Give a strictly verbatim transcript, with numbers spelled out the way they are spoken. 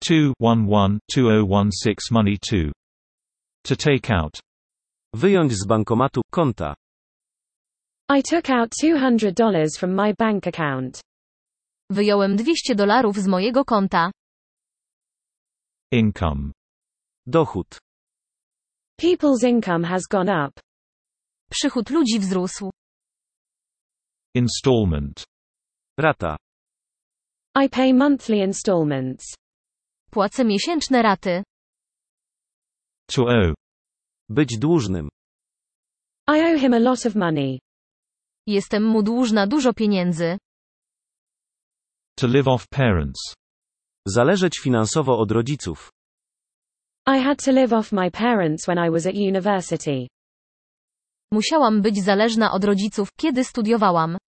two one one two zero one six money two. To take out. Wyjąć z bankomatu, konta. I took out two hundred dollars from my bank account. Wyjąłem dwieście dolarów z mojego konta. Income. Dochód. People's income has gone up. Przychód ludzi wzrósł. Installment. Rata. I pay monthly installments. Płacę miesięczne raty. To owe. Być dłużnym. I owe him a lot of money. Jestem mu dłużna dużo pieniędzy. To live off parents. Zależeć finansowo od rodziców. I had to live off my parents when I was at university. Musiałam być zależna od rodziców, kiedy studiowałam.